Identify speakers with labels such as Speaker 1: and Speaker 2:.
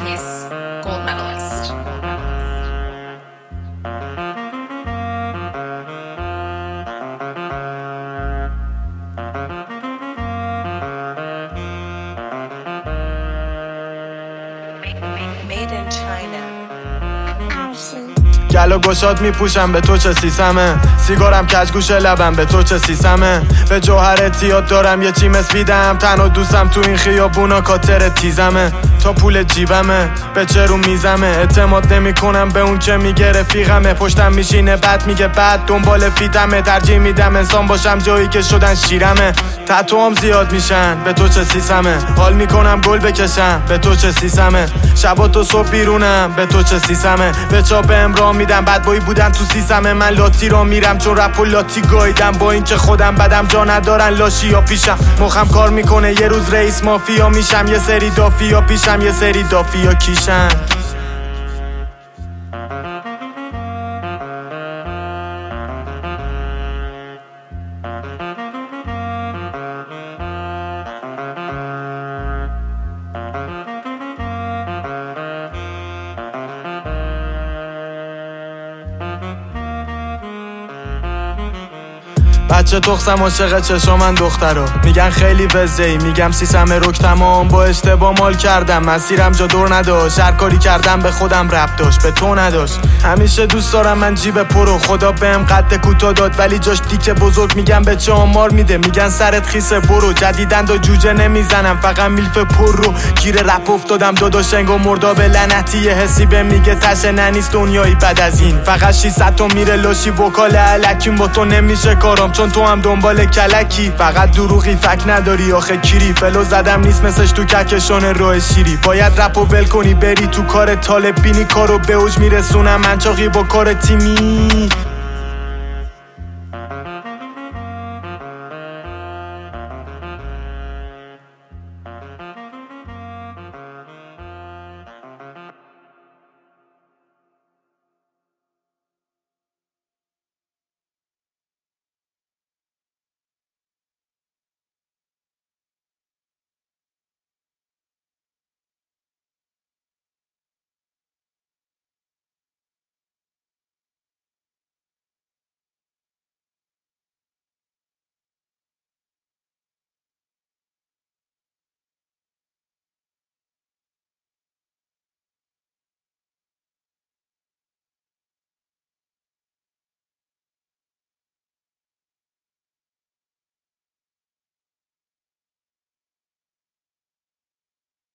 Speaker 1: case gold medalist.
Speaker 2: Made in China.
Speaker 3: گلو گشاد میپوشم به تو چه سیسمه، سیگارم کج گوشه لبم به تو چه سیسمه، به جوهرت یاد دارم یه چی مسویدم، تنها دوستم تو این خیابونا کاتر تیزمه، تا پول جیبمه به چه رو میزمه، اعتماد نمی کنم به اون چه میگه رفیقمه، پشتم میشینه بعد میگه بعد دنبال فیتمه، ترجیح میدم انسان باشم جایی که شدن شیرمه، تتوام زیاد میشن به تو چه سیسمه، حال میکنم گل بکشم به تو چه سیسمه، شبا تو صبح بیرونم به تو چه سیسمه، به چاپ امرام میدم بد بایی بودن تو سیسمه، من لاتی را میرم چون رپ و لاتی گایدم، با این که خودم بدم جا ندارن لاشی یا پیشم، مخم کار میکنه یه روز رئیس مافیا میشم، یه سری دافیا پیشم یه سری دافیا کیشم. بچه تخصم عاشق چشا من دخترا، میگن خیلی وزهی، میگم سیسمه رک تمام، با اشتباه مال کردم مسیرم جا دور نداشت، هر کاری کردم به خودم ربط داشت به تو نداشت، همیشه دوست دارم من جیب پرو، خدا بهم قد کوتاه داد ولی جاش دیک بزرگ، میگم به چه آمار میده، میگن سرت خیسه برو، جدیدن دا جوجه نمیزنم فقط میلف پر رو، گیر رپ افتادم داداش انگار مرداب لعنتی، یه حسی به میگه تشه ننیست دنیایی بعد از این، فقط 600 تا میره لاشی وکال الکیم، با تو نمیشه کارم چون تو هم دنبال کلکی، فقط دروغی فک نداری آخه کیری، فلو زدم نیست مثلش تو کهکشان راه شیری، باید رپ و ول کنی بری تو کار طالب بینی، کارو به اوج میرسونم منچاقی با کار تیمی.